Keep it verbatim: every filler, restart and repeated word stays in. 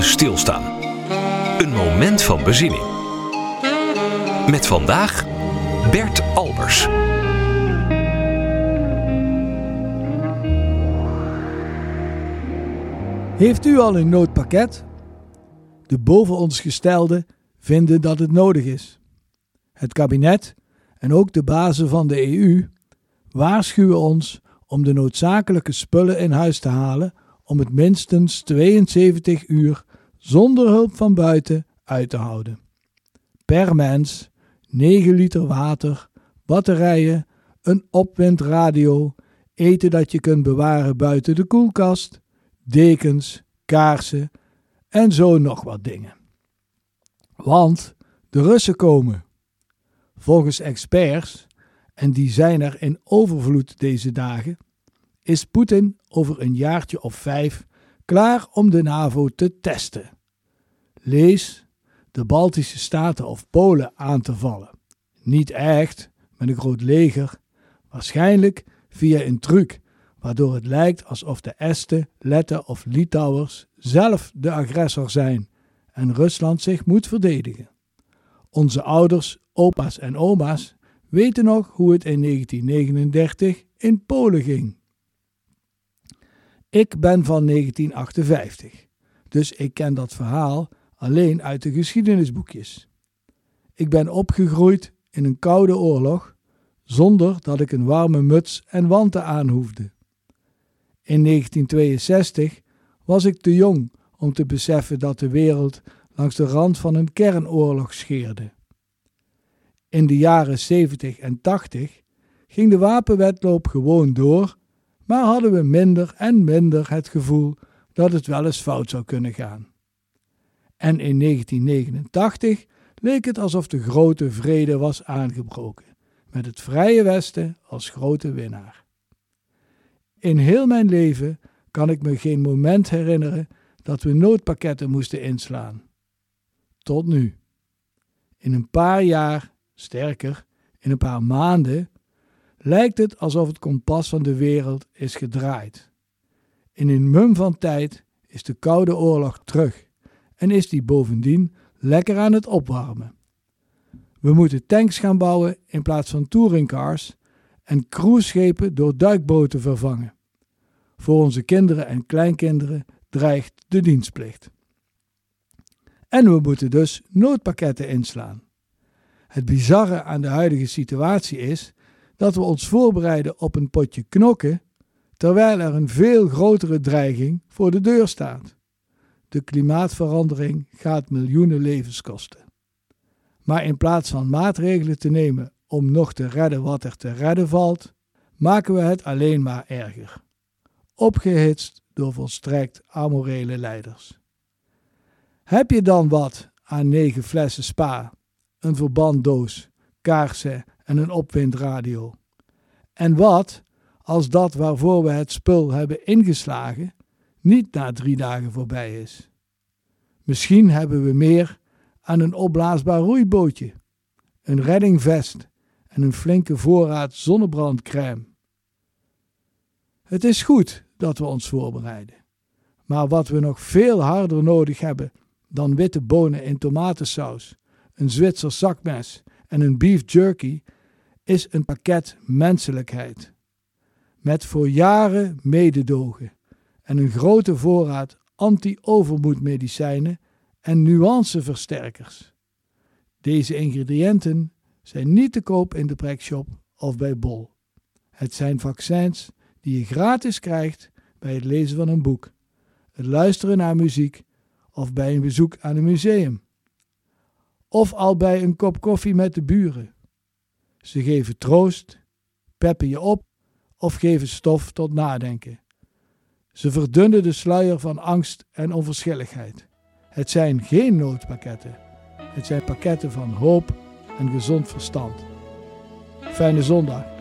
Even stilstaan. Een moment van bezinning. Met vandaag Bert Albers. Heeft u al een noodpakket? De boven ons gestelden vinden dat het nodig is. Het kabinet en ook de bazen van de E U waarschuwen ons om de noodzakelijke spullen in huis te halen om het minstens tweeënzeventig uur zonder hulp van buiten uit te houden. Per mens negen liter water, batterijen, een opwindradio, eten dat je kunt bewaren buiten de koelkast, dekens, kaarsen en zo nog wat dingen. Want de Russen komen. Volgens experts, en die zijn er in overvloed deze dagen, is Poetin over een jaartje of vijf klaar om de NAVO te testen. Lees de Baltische Staten of Polen aan te vallen. Niet echt, met een groot leger, waarschijnlijk via een truc, waardoor het lijkt alsof de Esten, Letten of Litouwers zelf de agressor zijn en Rusland zich moet verdedigen. Onze ouders, opa's en oma's weten nog hoe het in negentien negenendertig in Polen ging. Ik ben van negentien achtenvijftig, dus ik ken dat verhaal alleen uit de geschiedenisboekjes. Ik ben opgegroeid in een koude oorlog, zonder dat ik een warme muts en wanten aan hoefde. In negentien tweeënzestig was ik te jong om te beseffen dat de wereld langs de rand van een kernoorlog scheerde. In de jaren zeventig en tachtig ging de wapenwedloop gewoon door, maar hadden we minder en minder het gevoel dat het wel eens fout zou kunnen gaan. En in negentien negenentachtig leek het alsof de grote vrede was aangebroken, met het Vrije Westen als grote winnaar. In heel mijn leven kan ik me geen moment herinneren dat we noodpakketten moesten inslaan. Tot nu. In een paar jaar, sterker, in een paar maanden, lijkt het alsof het kompas van de wereld is gedraaid. In een mum van tijd is de Koude Oorlog terug en is die bovendien lekker aan het opwarmen. We moeten tanks gaan bouwen in plaats van touringcars en cruiseschepen door duikboten vervangen. Voor onze kinderen en kleinkinderen dreigt de dienstplicht. En we moeten dus noodpakketten inslaan. Het bizarre aan de huidige situatie is dat we ons voorbereiden op een potje knokken, terwijl er een veel grotere dreiging voor de deur staat. De klimaatverandering gaat miljoenen levens kosten. Maar in plaats van maatregelen te nemen om nog te redden wat er te redden valt, maken we het alleen maar erger. Opgehitst door volstrekt amorele leiders. Heb je dan wat aan negen flessen spa, een verbanddoos, kaarsen en een opwindradio? En wat als dat waarvoor we het spul hebben ingeslagen niet na drie dagen voorbij is? Misschien hebben we meer aan een opblaasbaar roeibootje, een reddingvest en een flinke voorraad zonnebrandcrème. Het is goed dat we ons voorbereiden, maar wat we nog veel harder nodig hebben dan witte bonen in tomatensaus, een Zwitsers zakmes en een beef jerky, is een pakket menselijkheid. Met voor jaren mededogen en een grote voorraad anti-overmoedmedicijnen en nuanceversterkers. Deze ingrediënten zijn niet te koop in de Prekshop of bij Bol. Het zijn vaccins die je gratis krijgt bij het lezen van een boek, het luisteren naar muziek of bij een bezoek aan een museum. Of al bij een kop koffie met de buren. Ze geven troost, peppen je op of geven stof tot nadenken. Ze verdunnen de sluier van angst en onverschilligheid. Het zijn geen noodpakketten. Het zijn pakketten van hoop en gezond verstand. Fijne zondag.